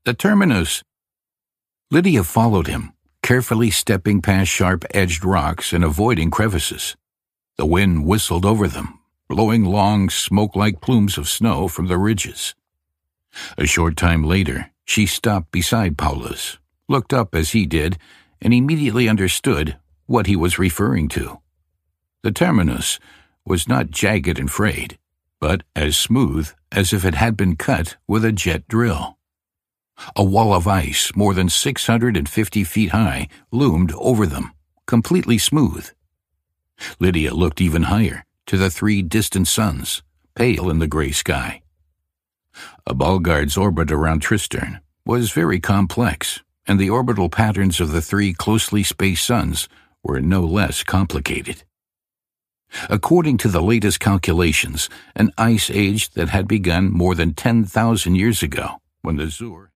The terminus! Lydia followed him, carefully stepping past sharp-edged rocks and avoiding crevices. The wind whistled over them, blowing long, smoke-like plumes of snow from the ridges. A short time later, she stopped beside Paulus, looked up as he did, and immediately understood what he was referring to. The terminus was not jagged and frayed, but as smooth as if it had been cut with a jet drill. A wall of ice more than 650 feet high loomed over them, completely smooth. Lydia looked even higher, to the 3 distant suns, pale in the gray sky. A Bulgard's orbit around Tristern was very complex, and the orbital patterns of the 3 closely spaced suns were no less complicated. According to the latest calculations, an ice age that had begun more than 10,000 years ago, when the Zur